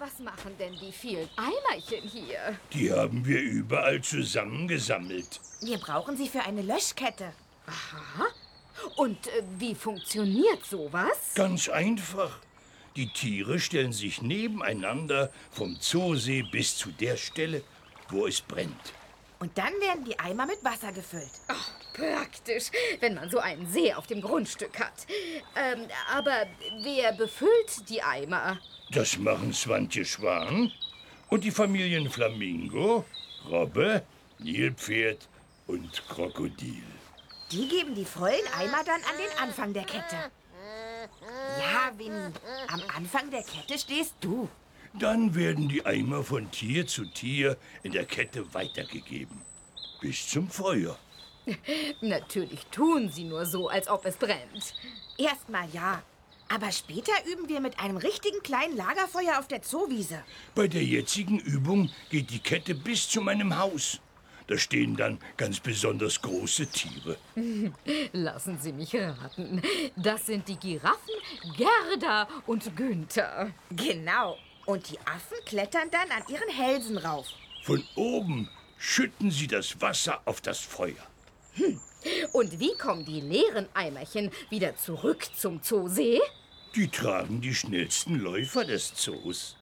Was machen denn die vielen Eimerchen hier? Die haben wir überall zusammengesammelt. Wir brauchen sie für eine Löschkette. Aha. Und wie funktioniert sowas? Ganz einfach. Die Tiere stellen sich nebeneinander vom Zoosee bis zu der Stelle, wo es brennt. Und dann werden die Eimer mit Wasser gefüllt. Ach, praktisch, wenn man so einen See auf dem Grundstück hat. Aber wer befüllt die Eimer? Das machen Swantje Schwan und die Familien Flamingo, Robbe, Nilpferd und Krokodil. Die geben die vollen Eimer dann an den Anfang der Kette. Ja, Winnie, am Anfang der Kette stehst du. Dann werden die Eimer von Tier zu Tier in der Kette weitergegeben. Bis zum Feuer. Natürlich tun sie nur so, als ob es brennt. Erstmal ja. Aber später üben wir mit einem richtigen kleinen Lagerfeuer auf der Zoowiese. Bei der jetzigen Übung geht die Kette bis zu meinem Haus. Da stehen dann ganz besonders große Tiere. Lassen Sie mich raten. Das sind die Giraffen Gerda und Günther. Genau. Und die Affen klettern dann an ihren Hälsen rauf. Von oben schütten sie das Wasser auf das Feuer. Und wie kommen die leeren Eimerchen wieder zurück zum Zoosee? Die tragen die schnellsten Läufer des Zoos.